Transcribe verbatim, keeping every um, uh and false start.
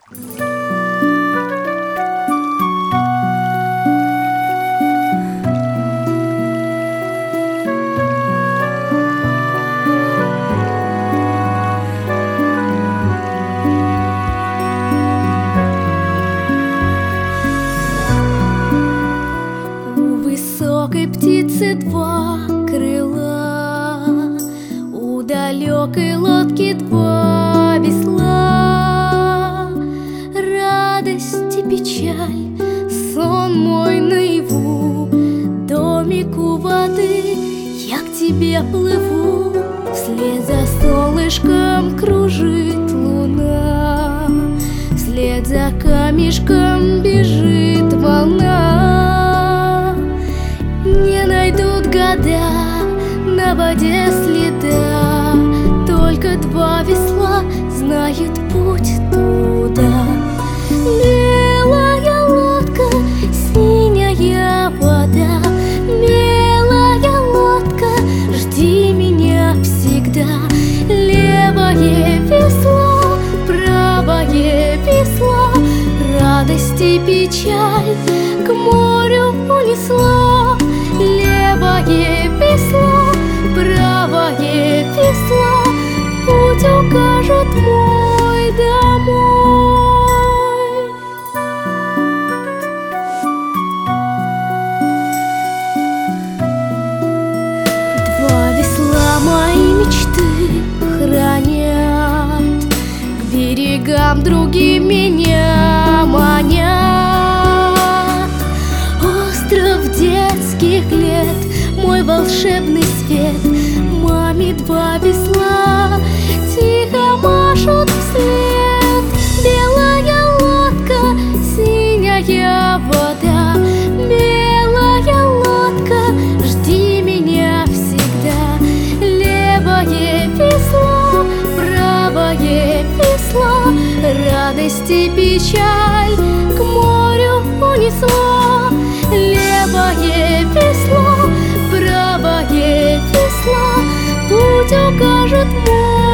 Птицы два крыла, у далекой лодки два весла. Радость и печаль, сон мой наяву, домик у воды, я к тебе плыву. Вслед за солнышком кружит луна, вслед за камешком бежит волна. Не найдут года на воде следа, только два весла знают путь туда. Белая лодка, синяя вода, белая лодка, жди меня всегда. Левое весло, правое весло, радость и печаль к морю унесло. Левое весло, правое весло, путь укажет мой домой. Два весла мои мечты хранят, к берегам другим меня манят. Остров детских лет, мой волшебный свет, маме два весла тихо машут вслед. Белая лодка, синяя вода, белая лодка, жди меня всегда. Левое весло, правое весло, радость и печаль к морю унесло. Левое весло, правое весло, путь укажет мой